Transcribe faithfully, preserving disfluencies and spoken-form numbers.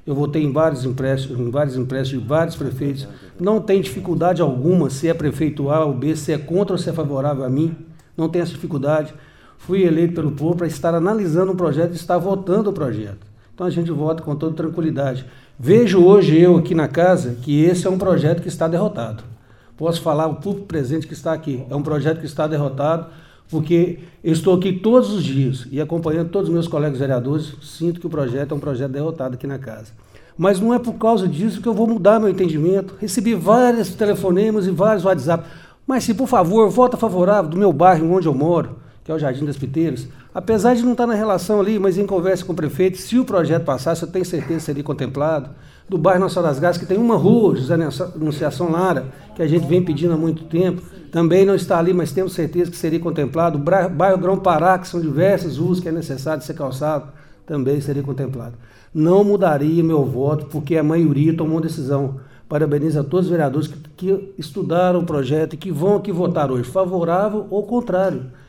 Eu votei em vários empréstimos, em vários empréstimos de vários prefeitos. Não tem dificuldade alguma se é prefeito A ou B, se é contra ou se é favorável a mim. Não tem essa dificuldade. Fui eleito pelo povo para estar analisando um projeto e estar votando o projeto. Então a gente vota com toda tranquilidade. Vejo hoje eu aqui na casa que esse é um projeto que está derrotado. Posso falar o público presente que está aqui. É um projeto que está derrotado, porque eu estou aqui todos os dias e acompanhando todos os meus colegas vereadores, sinto que o projeto é um projeto derrotado aqui na casa. Mas não é por causa disso que eu vou mudar meu entendimento. Recebi vários telefonemas e vários WhatsApp. Mas se, por favor, vota favorável do meu bairro onde eu moro, que é o Jardim das Piteiras, apesar de não estar na relação ali, mas em conversa com o prefeito, se o projeto passasse, eu tenho certeza que seria contemplado. Do bairro Nossa das Graças, que tem uma rua, José Anunciação Lara, que a gente vem pedindo há muito tempo, também não está ali, mas temos certeza que seria contemplado. O bairro Grão-Pará, que são diversas ruas que é necessário ser calçado, também seria contemplado. Não mudaria meu voto, porque a maioria tomou decisão. Parabenizo a todos os vereadores que, que estudaram o projeto e que vão aqui votar hoje, favorável ou contrário.